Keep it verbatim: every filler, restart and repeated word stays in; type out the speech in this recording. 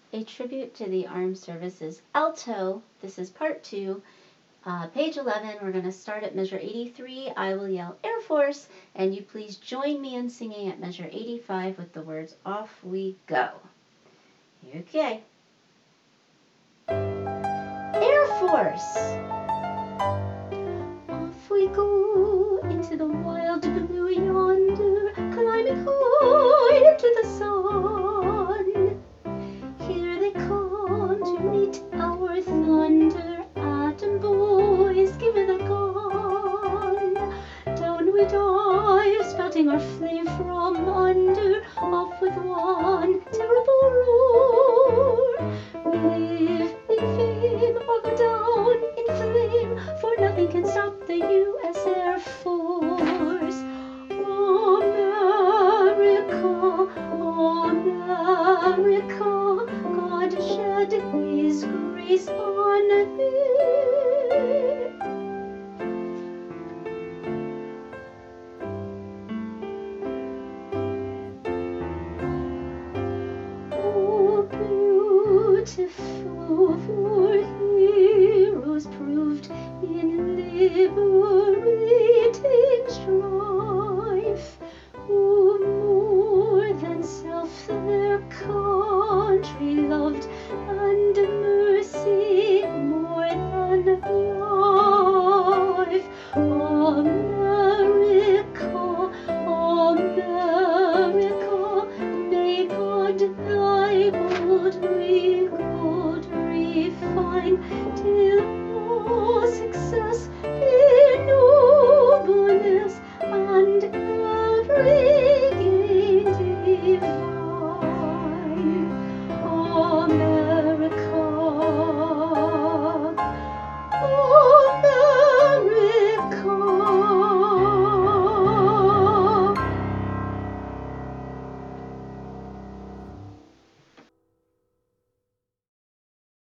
A Tribute to the Armed Services. Alto, this is part two, uh, page eleven. We're going to start at measure eighty-three. I will yell Air Force, and you please join me in singing at measure eighty-five with the words Off We Go. Okay. Air Force! Off we go into the wild blue yonder, climbing cool